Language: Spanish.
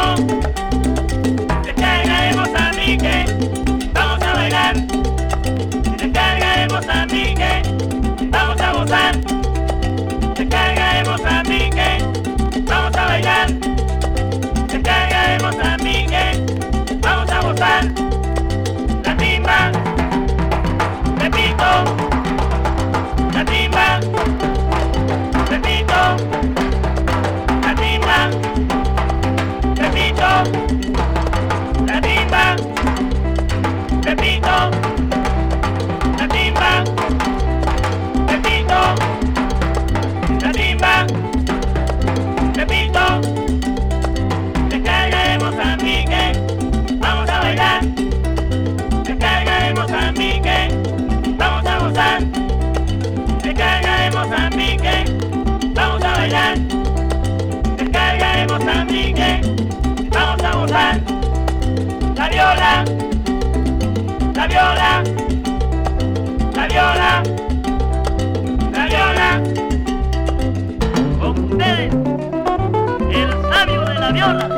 Descarga de Mozambique, vamos a bailar. Descarga de Mozambique, vamos a gozar. Descarga de Mozambique, vamos a bailar. Descarga de Mozambique, vamos a gozar. La timba, repito, la timba, repito, la timba, repito, la timba, repito, la timba, repito, la timba, repito. Descarga de Mozambique, vamos a bailar. Descarga de Mozambique, vamos a gozar. Descarga de Mozambique, vamos a bailar. Descarga de Mozambique, vamos a gozar. La viola, la viola, la viola, la viola. Con ustedes, el sabio de la viola.